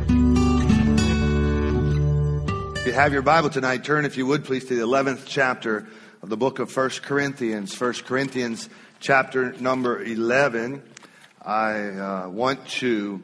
If you have your Bible tonight, turn, if you would, please, to the 11th chapter of the book of 1 Corinthians. 1 Corinthians chapter number 11. I want to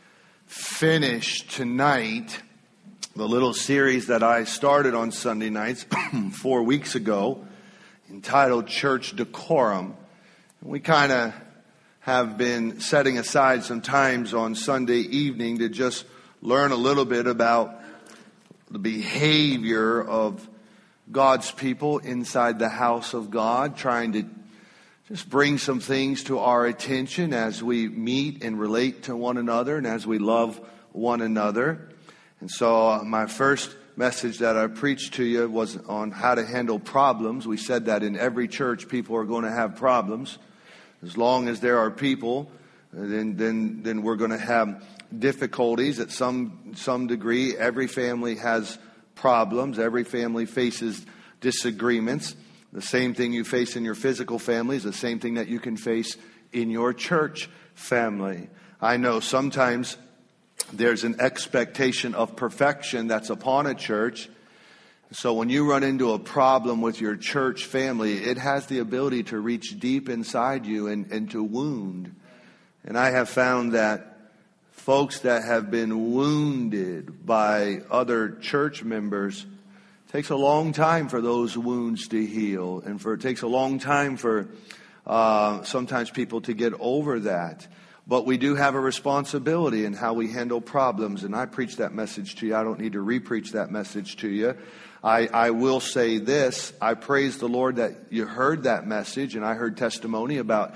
finish tonight the little series that I started on Sunday nights 4 weeks ago, entitled Church Decorum. We kind of have been setting aside some times on Sunday evening to just learn a little bit about the behavior of God's people inside the house of God, trying to just bring some things to our attention as we meet and relate to one another and as we love one another. And so my first message that I preached to you was on how to handle problems. We said that in every church people are going to have problems. As long as there are people, then we're going to have difficulties at some degree. Every family has problems. Every family faces disagreements. The same thing you face in your physical family is the same thing that you can face in your church family. I know sometimes there's an expectation of perfection that's upon a church. So when you run into a problem with your church family, it has the ability to reach deep inside you and to wound. And I have found that folks that have been wounded by other church members, it takes a long time for those wounds to heal. And it takes a long time for sometimes people to get over that. But we do have a responsibility in how we handle problems. And I preached that message to you. I don't need to re-preach that message to you. I will say this. I praise the Lord that you heard that message. And I heard testimony about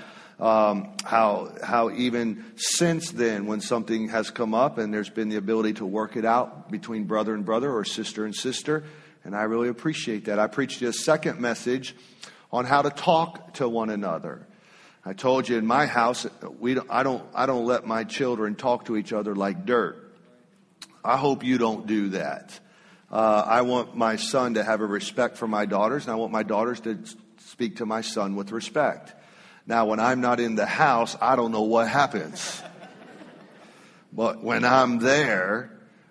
how even since then, when something has come up and there's been the ability to work it out between brother and brother or sister and sister, and I really appreciate that. I preached you a second message on how to talk to one another. I told you in my house, I don't let my children talk to each other like dirt. I hope you don't do that. I want my son to have a respect for my daughters, and I want my daughters to speak to my son with respect. Now, when I'm not in the house, I don't know what happens. But when I'm there,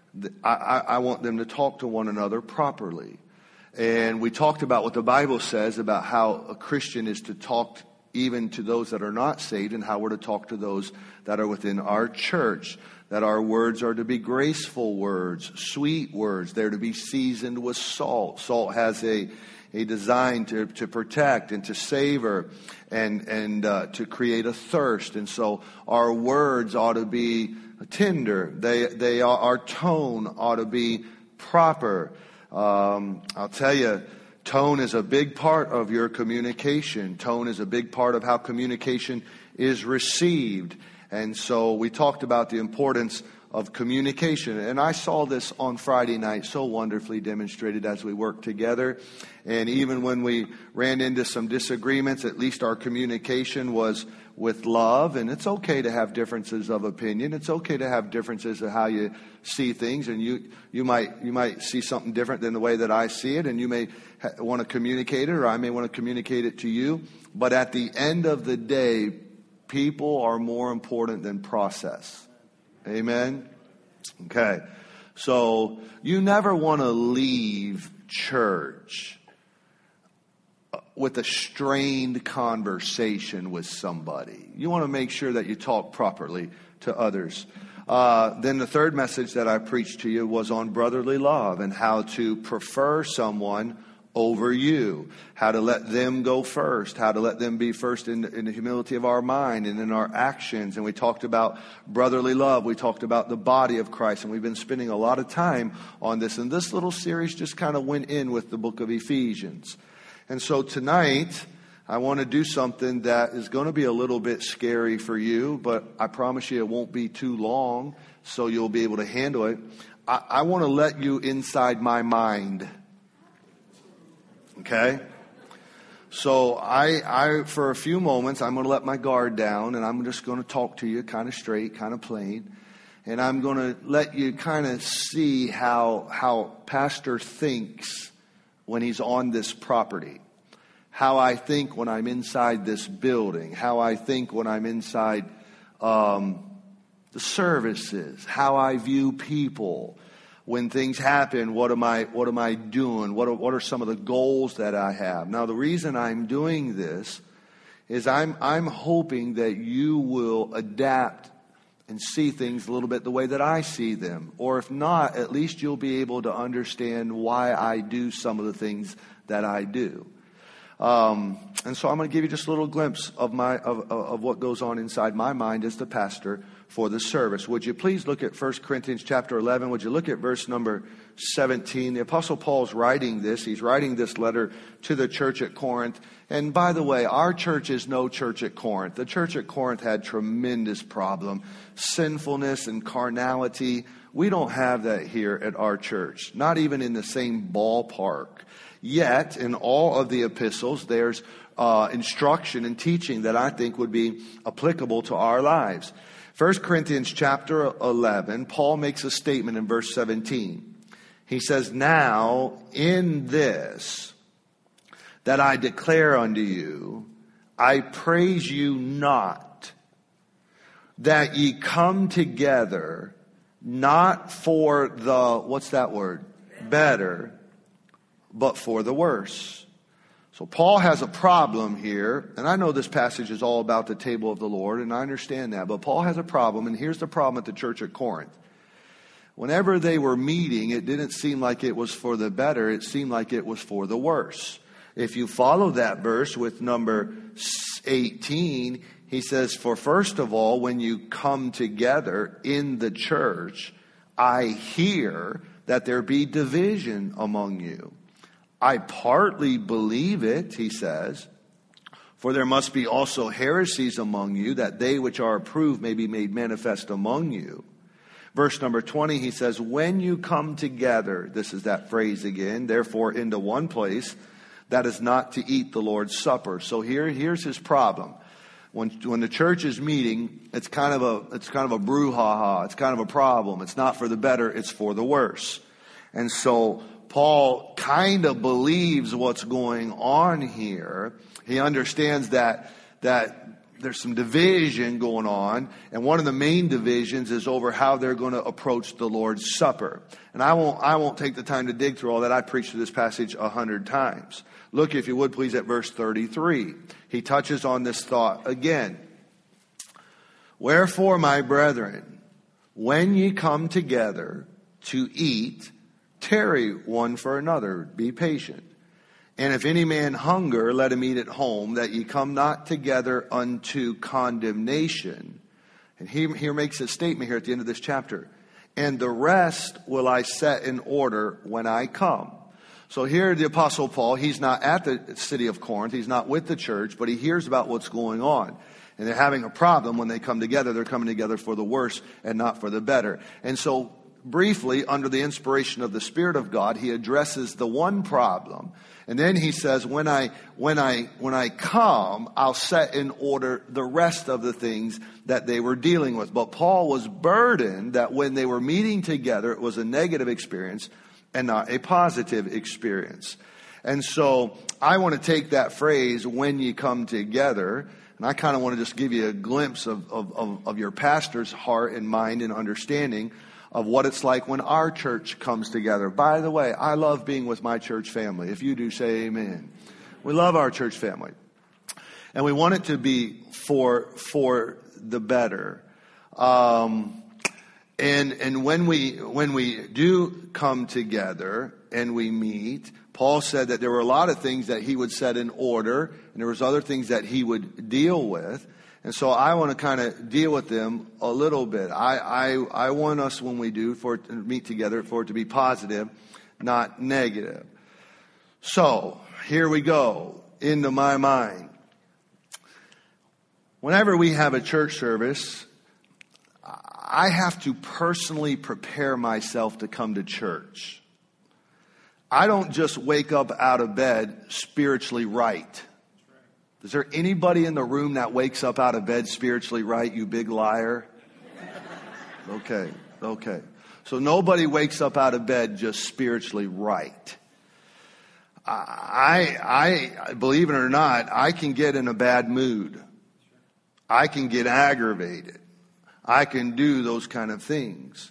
I want them to talk to one another properly. And we talked about what the Bible says about how a Christian is to talk even to those that are not saved and how we're to talk to those that are within our church. That our words are to be graceful words, sweet words. They're to be seasoned with salt. Salt has a design to protect and to savor and to create a thirst. And so our words ought to be tender. Our tone ought to be proper. I'll tell you, tone is a big part of your communication. Tone is a big part of how communication is received. And so we talked about the importance of communication. And I saw this on Friday night so wonderfully demonstrated as we worked together. And even when we ran into some disagreements, at least our communication was with love. And it's okay to have differences of opinion. It's okay to have differences of how you see things. And you might see something different than the way that I see it. And you may want to communicate it, or I may want to communicate it to you. But at the end of the day, people are more important than process. Amen? Okay. So you never want to leave church with a strained conversation with somebody. You want to make sure that you talk properly to others. Then the third message that I preached to you was on brotherly love and how to prefer someone over you, how to let them go first, how to let them be first in the humility of our mind and in our actions. And we talked about brotherly love. We talked about the body of Christ, and we've been spending a lot of time on this. And this little series just kind of went in with the book of Ephesians. And so tonight, I want to do something that is going to be a little bit scary for you, but I promise you it won't be too long, so you'll be able to handle it. I want to let you inside my mind. Okay? So I for a few moments, I'm going to let my guard down, and I'm just going to talk to you kind of straight, kind of plain. And I'm going to let you kind of see how Pastor thinks when he's on this property. How I think when I'm inside this building. How I think when I'm inside the services, how I view people. When things happen, what am I doing? What are some of the goals that I have? Now, the reason I'm doing this is I'm hoping that you will adapt and see things a little bit the way that I see them. Or if not, at least you'll be able to understand why I do some of the things that I do. And so I'm going to give you just a little glimpse of what goes on inside my mind as the pastor for the service. Would you please look at 1 Corinthians chapter 11? Would you look at verse number 17? The Apostle Paul's writing this. He's writing this letter to the church at Corinth. And by the way, our church is no church at Corinth. The church at Corinth had tremendous problem. Sinfulness and carnality. We don't have that here at our church. Not even in the same ballpark. Yet, in all of the epistles, there's instruction and teaching that I think would be applicable to our lives. 1 Corinthians chapter 11, Paul makes a statement in verse 17. He says, "Now in this that I declare unto you, I praise you not, that ye come together, not for the," what's that word? Better, but for the worse. So Paul has a problem here, and I know this passage is all about the table of the Lord, and I understand that, but Paul has a problem, and here's the problem at the church at Corinth. Whenever they were meeting, it didn't seem like it was for the better, it seemed like it was for the worse. If you follow that verse with number 18, he says, "For first of all, when you come together in the church, I hear that there be division among you. I partly believe it," he says, "for there must be also heresies among you, that they which are approved may be made manifest among you." Verse number 20, he says, "When you come together," this is that phrase again, "therefore into one place, that is not to eat the Lord's Supper." So here's his problem. When the church is meeting, it's kind of a brouhaha. It's kind of a problem. It's not for the better, it's for the worse. And so Paul kind of believes what's going on here. He understands that there's some division going on, and one of the main divisions is over how they're going to approach the Lord's Supper. And I won't take the time to dig through all that. I preached through this passage 100 times. Look, if you would please, at verse 33. He touches on this thought again. "Wherefore, my brethren, when ye come together to eat, tarry one for another, be patient. And if any man hunger, let him eat at home, that ye come not together unto condemnation." And he makes a statement here at the end of this chapter. "And the rest will I set in order when I come." So here the Apostle Paul, he's not at the city of Corinth, he's not with the church, but he hears about what's going on. And they're having a problem when they come together. They're coming together for the worse and not for the better. And so briefly, under the inspiration of the Spirit of God, he addresses the one problem. And then he says, when I come, I'll set in order the rest of the things that they were dealing with. But Paul was burdened that when they were meeting together, it was a negative experience and not a positive experience. And so I want to take that phrase, "when you come together," and I kind of want to just give you a glimpse of your pastor's heart and mind and understanding of what it's like when our church comes together. By the way, I love being with my church family. If you do, say amen. We love our church family. And we want it to be for the better. And when we do come together and we meet, Paul said that there were a lot of things that he would set in order, and there was other things that he would deal with. And so I want to kind of deal with them a little bit. I want us, when we do, for it to meet together, for it to be positive, not negative. So here we go, into my mind. Whenever we have a church service, I have to personally prepare myself to come to church. I don't just wake up out of bed spiritually right. Is there anybody in the room that wakes up out of bed spiritually right, you big liar? Okay. So nobody wakes up out of bed just spiritually right. I believe it or not, I can get in a bad mood. I can get aggravated. I can do those kind of things.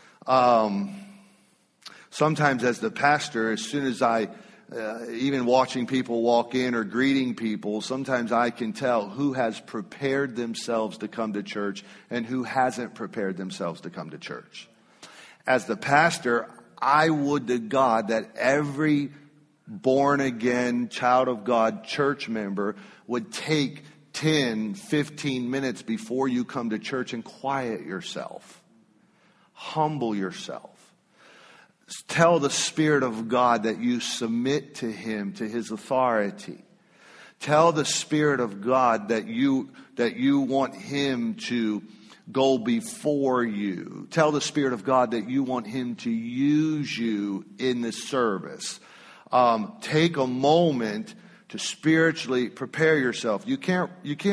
Sometimes as the pastor, as soon as even watching people walk in or greeting people, sometimes I can tell who has prepared themselves to come to church and who hasn't prepared themselves to come to church. As the pastor, I would to God that every born-again, child of God church member would take 10, 15 minutes before you come to church and quiet yourself. Humble yourself. Tell the Spirit of God that you submit to Him, to His authority. Tell the Spirit of God that you want Him to go before you. Tell the Spirit of God that you want Him to use you in this service. Take a moment to spiritually prepare yourself. You can't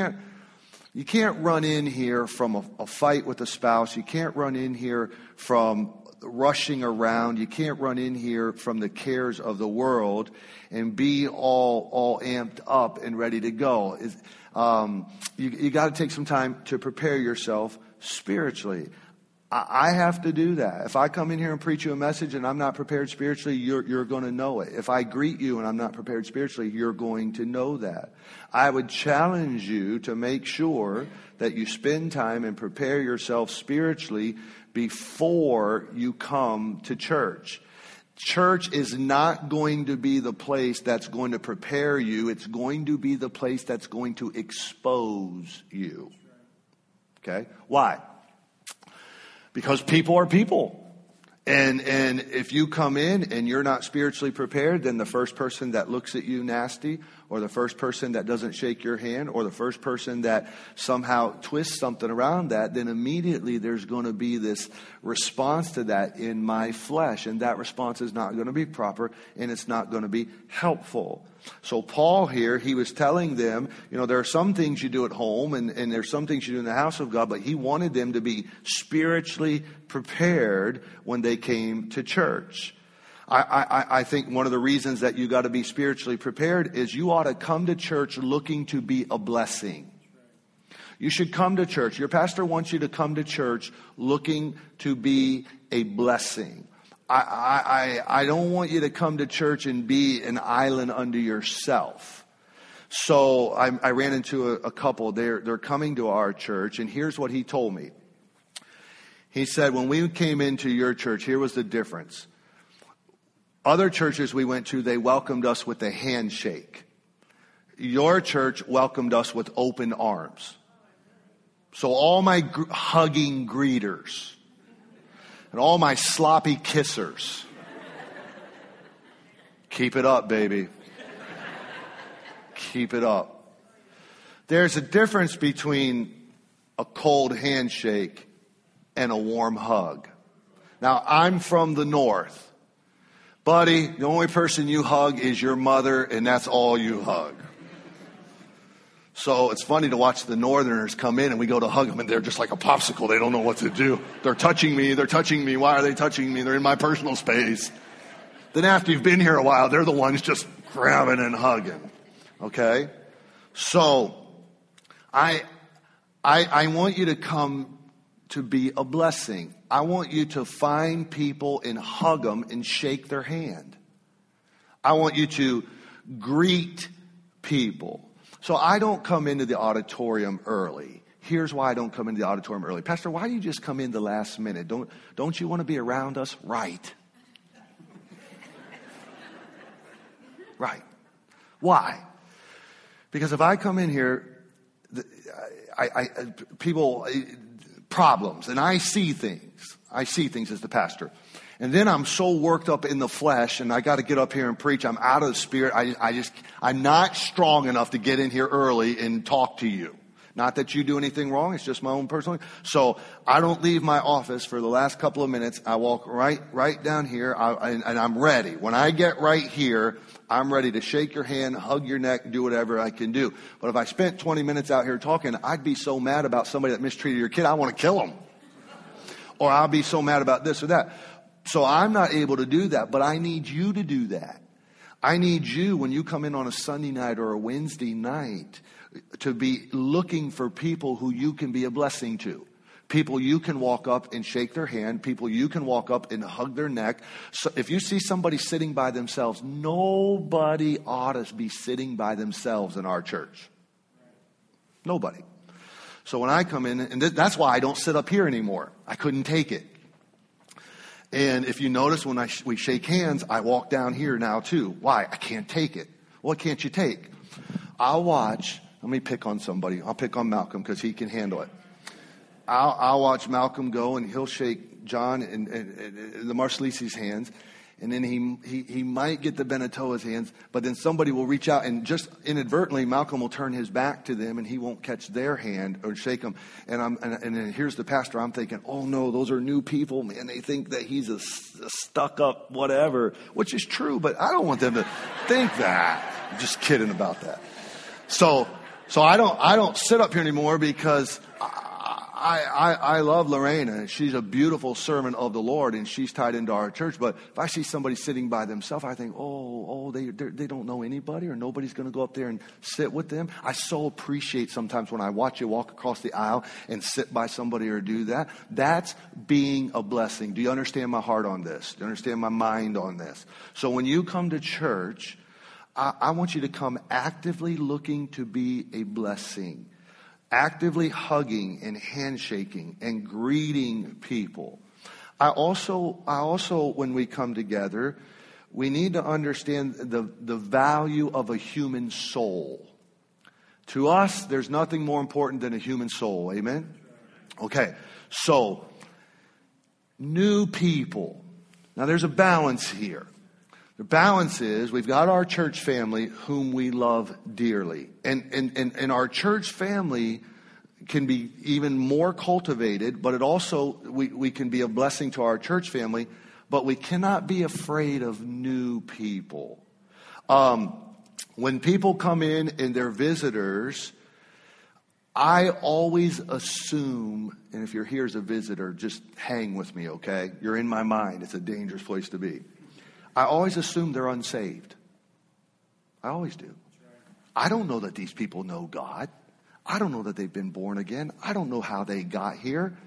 run in here from a fight with a spouse. You can't run in here from rushing around. You can't run in here from the cares of the world and be all amped up and ready to go. You got to take some time to prepare yourself spiritually. I have to do that. If I come in here and preach you a message and I'm not prepared spiritually, you're going to know it. If I greet you and I'm not prepared spiritually, you're going to know that. I would challenge you to make sure that you spend time and prepare yourself spiritually before you come to church. Church is not going to be the place that's going to prepare you. It's going to be the place that's going to expose you. Okay? Why? Because people are people. And if you come in and you're not spiritually prepared, then the first person that looks at you nasty, or the first person that doesn't shake your hand, or the first person that somehow twists something around that, then immediately there's going to be this response to that in my flesh. And that response is not going to be proper, and it's not going to be helpful. So Paul here, he was telling them, there are some things you do at home and there's some things you do in the house of God, but he wanted them to be spiritually prepared when they came to church. I think one of the reasons that you got to be spiritually prepared is you ought to come to church looking to be a blessing. You should come to church. Your pastor wants you to come to church looking to be a blessing. I don't want you to come to church and be an island unto yourself. So I ran into a couple. They're coming to our church, and here's what he told me. He said, when we came into your church, here was the difference. Other churches we went to, they welcomed us with a handshake. Your church welcomed us with open arms. So all my hugging greeters and all my sloppy kissers, keep it up, baby. Keep it up. There's a difference between a cold handshake and a warm hug. Now, I'm from the north. Buddy, the only person you hug is your mother, and that's all you hug. So it's funny to watch the northerners come in and we go to hug them and they're just like a popsicle. They don't know what to do. They're touching me. Why are they touching me? They're in my personal space. Then after you've been here a while, they're the ones just grabbing and hugging. Okay? So I want you to come to be a blessing. I want you to find people and hug them and shake their hand. I want you to greet people. So I don't come into the auditorium early. Here's why I don't come into the auditorium early. Pastor, why do you just come in the last minute? Don't you want to be around us? Right. Right. Why? Because if I come in here, problems, and I see things. I see things as the pastor. And then I'm so worked up in the flesh and I got to get up here and preach. I'm out of the spirit. I'm not strong enough to get in here early and talk to you. Not that you do anything wrong. It's just my own personal. So I don't leave my office for the last couple of minutes. I walk right down here and I'm ready. When I get right here, I'm ready to shake your hand, hug your neck, do whatever I can do. But if I spent 20 minutes out here talking, I'd be so mad about somebody that mistreated your kid, I want to kill them. Or I'll be so mad about this or that. So I'm not able to do that, but I need you to do that. I need you, when you come in on a Sunday night or a Wednesday night, to be looking for people who you can be a blessing to. People you can walk up and shake their hand. People you can walk up and hug their neck. So if you see somebody sitting by themselves, nobody ought to be sitting by themselves in our church. Nobody. So when I come in, and that's why I don't sit up here anymore. I couldn't take it. And if you notice when we shake hands, I walk down here now too. Why? I can't take it. What can't you take? I'll watch. Let me pick on somebody. I'll pick on Malcolm because he can handle it. I'll watch Malcolm go, and he'll shake John and the Marcelisi's hands, and then he might get the Benetoa's hands, but then somebody will reach out, and just inadvertently, Malcolm will turn his back to them, and he won't catch their hand or shake them. And then here's the pastor. I'm thinking, oh no, those are new people, man. They think that he's a stuck-up whatever, which is true, but I don't want them to think that. I'm just kidding about that. So I don't sit up here anymore because I love Lorena. She's a beautiful servant of the Lord, and she's tied into our church. But if I see somebody sitting by themselves, I think, they don't know anybody, or nobody's going to go up there and sit with them. I so appreciate sometimes when I watch you walk across the aisle and sit by somebody or do that. That's being a blessing. Do you understand my heart on this? Do you understand my mind on this? So when you come to church, I want you to come actively looking to be a blessing. Actively hugging and handshaking and greeting people. I also, when we come together, we need to understand the value of a human soul. To us, there's nothing more important than a human soul. Amen? Okay, so, new people. Now there's a balance here. The balance is we've got our church family whom we love dearly. And our church family can be even more cultivated, but it also, we can be a blessing to our church family, but we cannot be afraid of new people. When people come in and they're visitors, I always assume, and if you're here as a visitor, just hang with me, okay? You're in my mind. It's a dangerous place to be. I always assume they're unsaved. I always do. I don't know that these people know God. I don't know that they've been born again. I don't know how they got here.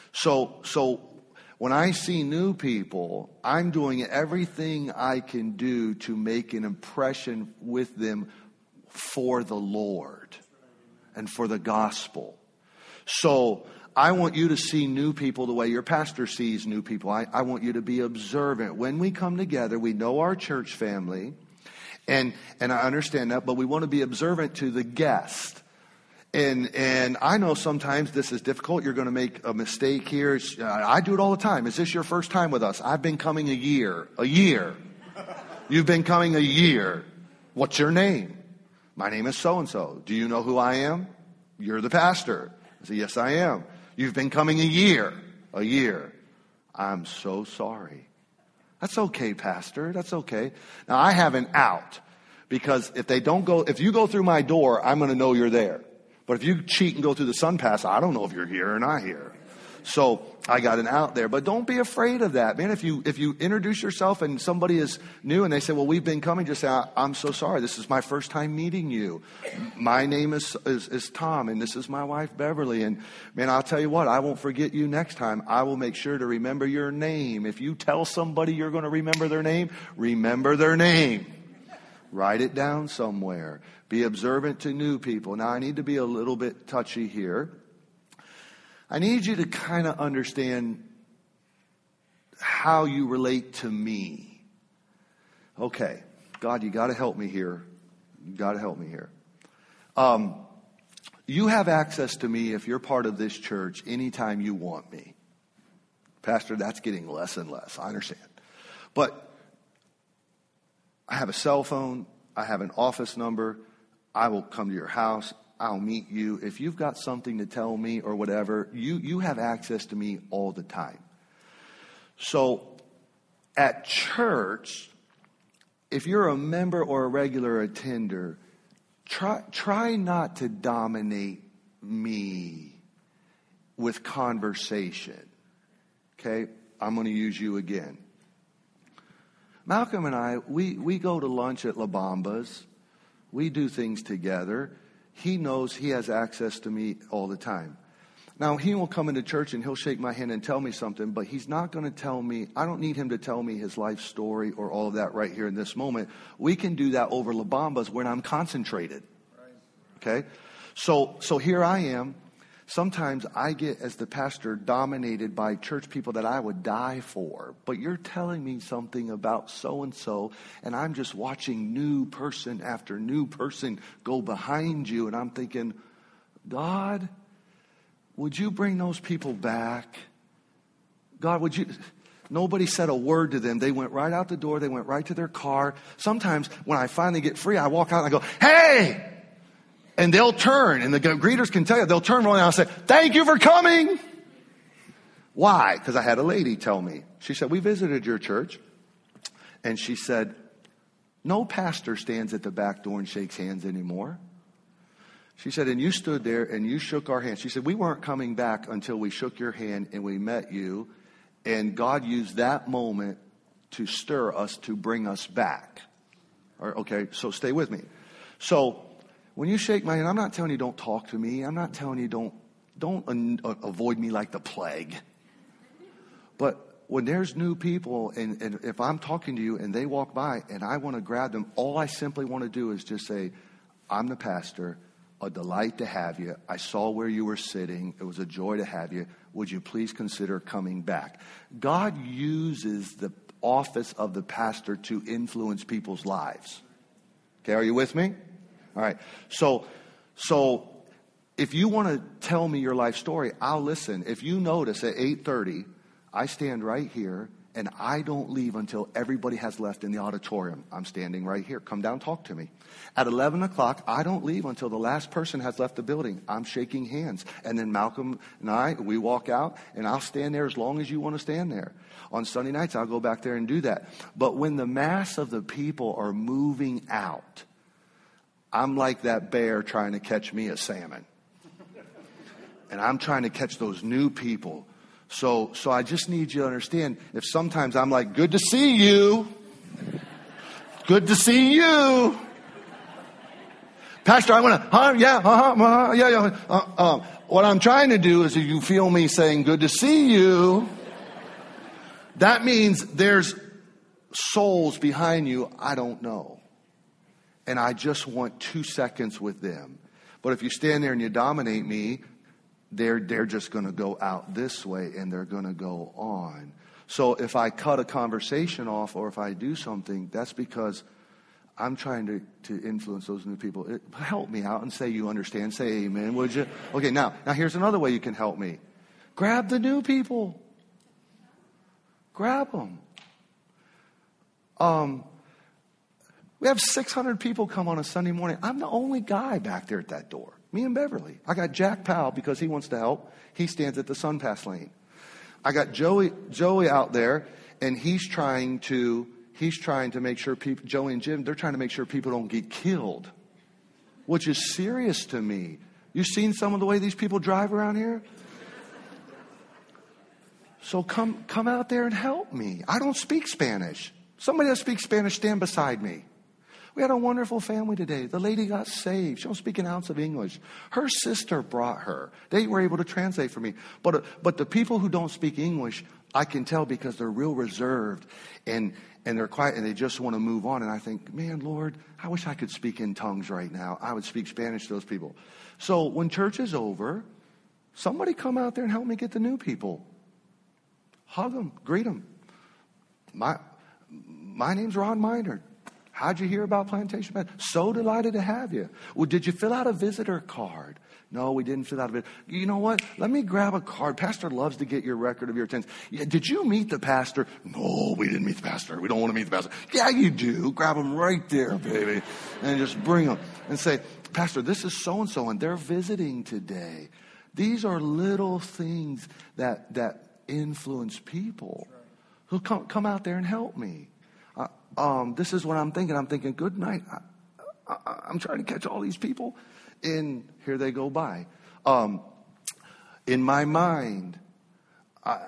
So when I see new people, I'm doing everything I can do to make an impression with them for the Lord and for the gospel. So I want you to see new people the way your pastor sees new people. I want you to be observant. When we come together, we know our church family, and I understand that, but we want to be observant to the guest. And I know sometimes this is difficult. You're going to make a mistake here. I do it all the time. Is this your first time with us? I've been coming a year. A year. You've been coming a year. What's your name? My name is so-and-so. Do you know who I am? You're the pastor. I say, yes, I am. You've been coming a year. A year. I'm so sorry. That's okay, pastor. That's okay. Now, I have an out. Because if you go through my door, I'm going to know you're there. But if you cheat and go through the sun pass, I don't know if you're here or not here. So I got an out there. But don't be afraid of that, man. If you introduce yourself and somebody is new and they say, well, we've been coming, just say, I'm so sorry. This is my first time meeting you. My name is Tom, and this is my wife, Beverly. And, man, I'll tell you what, I won't forget you next time. I will make sure to remember your name. If you tell somebody you're going to remember their name, remember their name. Write it down somewhere. Be observant to new people. Now, I need to be a little bit touchy here. I need you to kind of understand how you relate to me. Okay, God, you got to help me here. You got to help me here. You have access to me if you're part of this church anytime you want me. Pastor, that's getting less and less. I understand. But I have a cell phone. I have an office number. I will come to your house. I'll meet you. If you've got something to tell me or whatever, you have access to me all the time. So at church, if you're a member or a regular attender, try not to dominate me with conversation. Okay? I'm going to use you again. Malcolm and I, we go to lunch at La Bamba's. We do things together. He knows he has access to me all the time. Now, he will come into church and he'll shake my hand and tell me something, but he's not going to tell me, I don't need him to tell me his life story or all of that right here in this moment. We can do that over La Bambas when I'm concentrated. Okay? So here I am. Sometimes I get, as the pastor, dominated by church people that I would die for. But you're telling me something about so-and-so, and I'm just watching new person after new person go behind you. And I'm thinking, God, would you bring those people back? God, would you... Nobody said a word to them. They went right out the door. They went right to their car. Sometimes when I finally get free, I walk out and I go, hey! And they'll turn, and the greeters can tell you, they'll turn around and say, thank you for coming. Why? Because I had a lady tell me. She said, we visited your church. And she said, no pastor stands at the back door and shakes hands anymore. She said, and you stood there and you shook our hand. She said, we weren't coming back until we shook your hand and we met you. And God used that moment to stir us, to bring us back. Okay, so stay with me. So when you shake my hand, I'm not telling you don't talk to me. I'm not telling you don't avoid me like the plague. But when there's new people, and if I'm talking to you and they walk by and I want to grab them, all I simply want to do is just say, I'm the pastor. A delight to have you. I saw where you were sitting. It was a joy to have you. Would you please consider coming back? God uses the office of the pastor to influence people's lives. Okay, are you with me? All right. So if you want to tell me your life story, I'll listen. If you notice at 8:30, I stand right here and I don't leave until everybody has left in the auditorium. I'm standing right here. Come down, talk to me. At 11 o'clock, I don't leave until the last person has left the building. I'm shaking hands. And then Malcolm and I, we walk out, and I'll stand there as long as you want to stand there. On Sunday nights, I'll go back there and do that. But when the mass of the people are moving out, I'm like that bear trying to catch me a salmon. And I'm trying to catch those new people. So I just need you to understand, if sometimes I'm like, good to see you. Good to see you. Pastor, I want to, what I'm trying to do is if you feel me saying, good to see you, that means there's souls behind you I don't know. And I just want 2 seconds with them. But if you stand there and you dominate me, they're just going to go out this way and they're going to go on. So if I cut a conversation off or if I do something, that's because I'm trying to influence those new people. Help me out and say you understand. Say amen, would you? Okay, now here's another way you can help me. Grab the new people. Grab them. We have 600 people come on a Sunday morning. I'm the only guy back there at that door. Me and Beverly. I got Jack Powell because he wants to help. He stands at the SunPass lane. I got Joey out there, and he's trying to make sure people, Joey and Jim, they're trying to make sure people don't get killed, which is serious to me. You seen some of the way these people drive around here? So come out there and help me. I don't speak Spanish. Somebody that speaks Spanish, stand beside me. We had a wonderful family today. The lady got saved. She don't speak an ounce of English. Her sister brought her. They were able to translate for me. But the people who don't speak English, I can tell because they're real reserved and they're quiet and they just want to move on. And I think, man, Lord, I wish I could speak in tongues right now. I would speak Spanish to those people. So when church is over, somebody come out there and help me get the new people. Hug them, greet them. My name's Ron Minard. How'd you hear about Plantation Baptist? So delighted to have you. Well, did you fill out a visitor card? No, we didn't fill out a visitor. You know what? Let me grab a card. Pastor loves to get your record of your attendance. Yeah, did you meet the pastor? No, we didn't meet the pastor. We don't want to meet the pastor. Yeah, you do. Grab them right there, baby. And just bring them and say, Pastor, this is so-and-so, and they're visiting today. These are little things that influence people who come out there and help me. This is what I'm thinking. I'm thinking, good night. I'm trying to catch all these people. And here they go by. In my mind,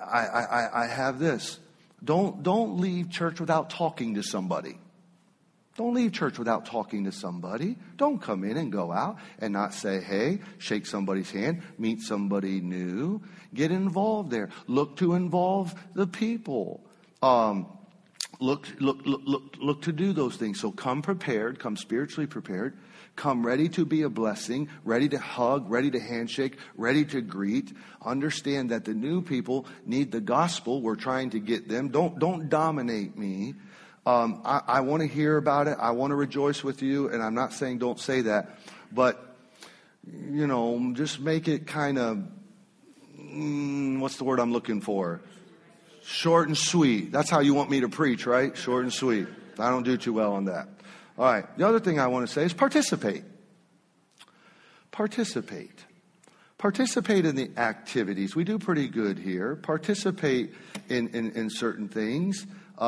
I have this. Don't leave church without talking to somebody. Don't leave church without talking to somebody. Don't come in and go out and not say, hey, shake somebody's hand, meet somebody new. Get involved there. Look to involve the people. Look to do those things. So come prepared, come spiritually prepared, come ready to be a blessing, ready to hug, ready to handshake, ready to greet. Understand that the new people need the gospel. We're trying to get them. Don't dominate me. I want to hear about it. I want to rejoice with you. And I'm not saying don't say that, but just make it kind of, what's the word I'm looking for? Short and sweet. That's how you want me to preach, right? Short and sweet. I don't do too well on that. All right. The other thing I want to say is participate. Participate. Participate in the activities. We do pretty good here. Participate in certain things.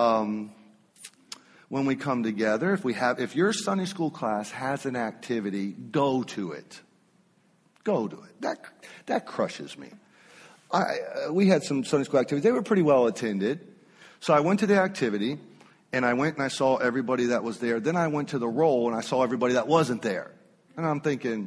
When we come together, if your Sunday school class has an activity, go to it. Go to it. That crushes me. We had some Sunday school activities. They were pretty well attended. So I went to the activity, and I went and I saw everybody that was there. Then I went to the roll, and I saw everybody that wasn't there. And I'm thinking,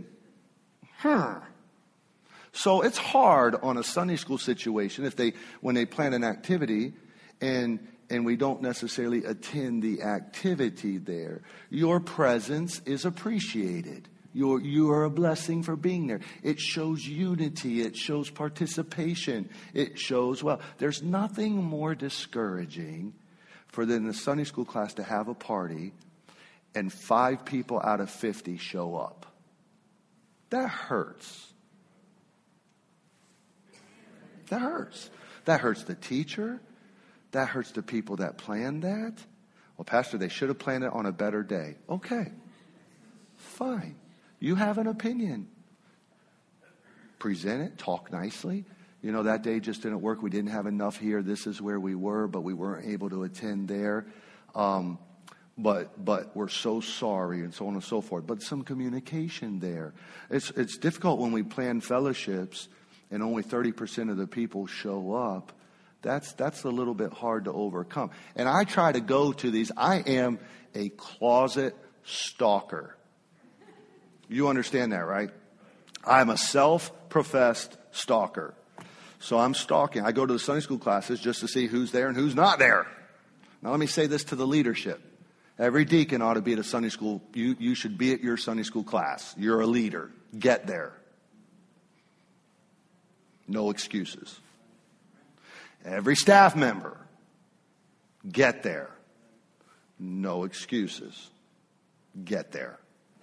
So it's hard on a Sunday school situation when they plan an activity and we don't necessarily attend the activity there. Your presence is appreciated. You are a blessing for being there. It shows unity. It shows participation. It shows, there's nothing more discouraging for the Sunday school class to have a party and 5 people out of 50 show up. That hurts. That hurts. That hurts the teacher. That hurts the people that planned that. Well, Pastor, they should have planned it on a better day. Okay, fine. You have an opinion. Present it. Talk nicely. That day just didn't work. We didn't have enough here. This is where we were, but we weren't able to attend there. But we're so sorry, and so on and so forth. But some communication there. It's difficult when we plan fellowships and only 30% of the people show up. That's a little bit hard to overcome. And I try to go to these. I am a closet stalker. You understand that, right? I'm a self-professed stalker. So I'm stalking. I go to the Sunday school classes just to see who's there and who's not there. Now let me say this to the leadership. Every deacon ought to be at a Sunday school. You should be at your Sunday school class. You're a leader. Get there. No excuses. Every staff member, get there. No excuses. Get there.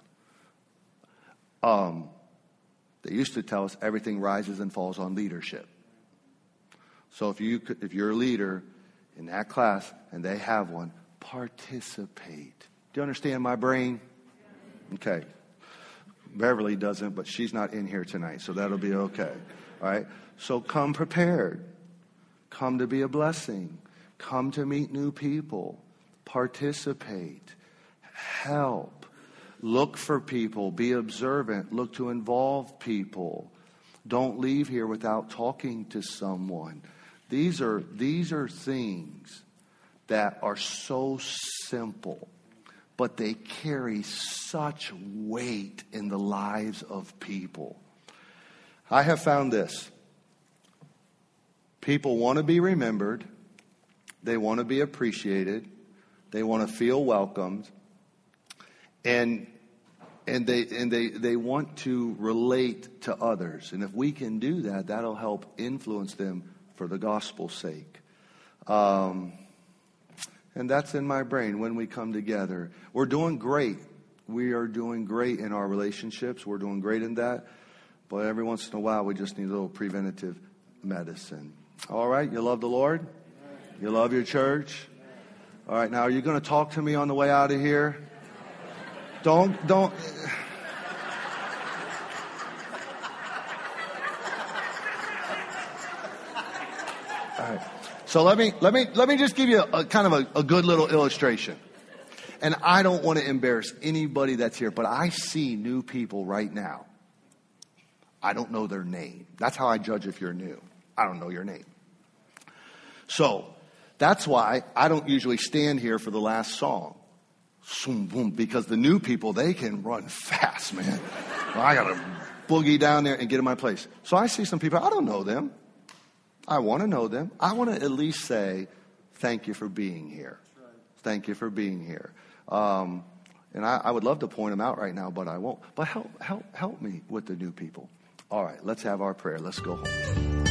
They used to tell us everything rises and falls on leadership. So if you're a leader in that class and they have one, participate. Do you understand my brain? Okay. Beverly doesn't, but she's not in here tonight, so that'll be okay. All right. So come prepared. Come to be a blessing. Come to meet new people. Participate. Help. Look for people. Be observant. Look to involve people. Don't leave here without talking to someone. These are things that are so simple, but they carry such weight in the lives of people. I have found this. People want to be remembered. They want to be appreciated. They want to feel welcomed. And they want to relate to others. And if we can do that, that'll help influence them for the gospel's sake. And that's in my brain when we come together. We're doing great. We are doing great in our relationships. We're doing great in that. But every once in a while, we just need a little preventative medicine. All right? You love the Lord? You love your church? All right. Now, are you going to talk to me on the way out of here? Don't. All right. So let me just give you a kind of a good little illustration. And I don't want to embarrass anybody that's here, but I see new people right now. I don't know their name. That's how I judge if you're new. I don't know your name. So that's why I don't usually stand here for the last song. boom, because the new people, they can run fast, man. I got to boogie down there and get in my place. So I see some people, I don't know them. I want to know them. I want to at least say, thank you for being here. Thank you for being here. And I would love to point them out right now, but I won't. But help me with the new people. All right, let's have our prayer. Let's go home.